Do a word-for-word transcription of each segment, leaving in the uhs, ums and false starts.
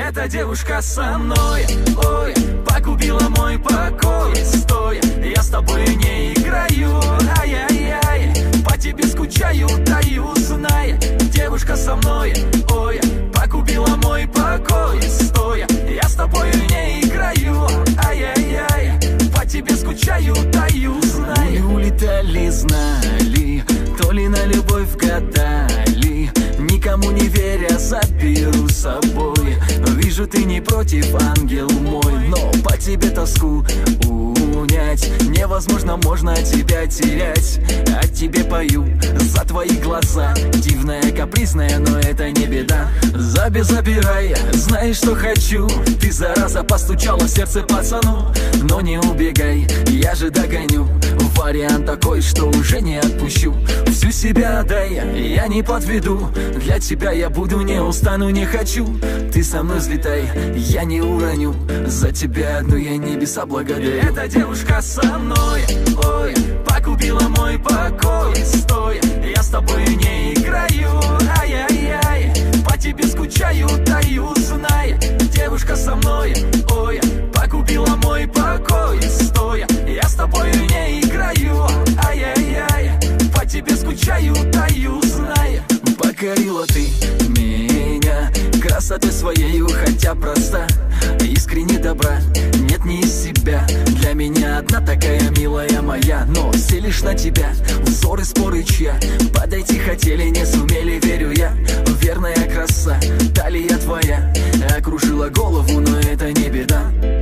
Эта девушка со мной, ой, погубила мой покой. Стой, я с тобой не играю, ай-яй-яй, по тебе скучаю, таю, знай. Девушка со мной, ой, погубила мой покой. Стой, я с тобой не играю, ай-яй-яй, по тебе скучаю, таю, знай. Мы улетали, знали, то ли на любовь гадали, никому не веря заберу с собой. Вижу, ты не против, ангел мой, но по тебе тоску унять невозможно, можно тебя терять. О тебе пою за твои глаза, дивная, капризная, но это не беда. Заби, забирай, знаешь, что хочу. Ты, зараза, постучала в сердце пацану. Но не убегай, я же догоню. Вариант такой, что уже не отпущу. Всю себя отдай, я не подведу. Для тебя я буду, не устану, не хочу. Ты со мной взлетай, я не уроню. За тебя одну я небеса благодарю. Эта девушка со мной, ой, погубила мой покой. Стой, я с тобой не играю, ай-яй-яй, по тебе скучаю, таю, знай. Девушка со мной, ой, погубила мой покой. Стой, я с тобой не играю, ай-яй-яй, по тебе скучаю, таю, знай. Покорила ты меня красотой своею, хотя проста, искренне добра, нет не из себя. Для меня одна такая милая моя, но все лишь на тебя, взоры, споры чья. Подойти хотели, не сумели, верю я. Верная краса, талия твоя окружила голову, но это не беда.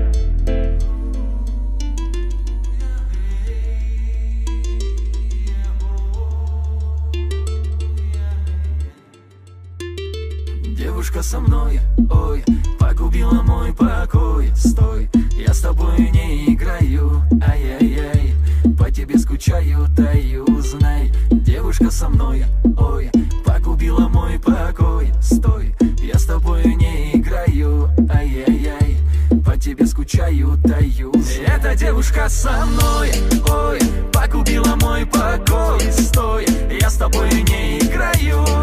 Девушка со мной, ой, погубила мой покой. Стой, я с тобой не играю, ай-яй-яй, по тебе скучаю, таю, знай. Девушка со мной, ой, погубила мой покой. Стой, я с тобой не играю, ай-яй-яй, по тебе скучаю, таю, знай. Эта девушка со мной, ой, погубила мой покой. Стой, я с тобой не играю,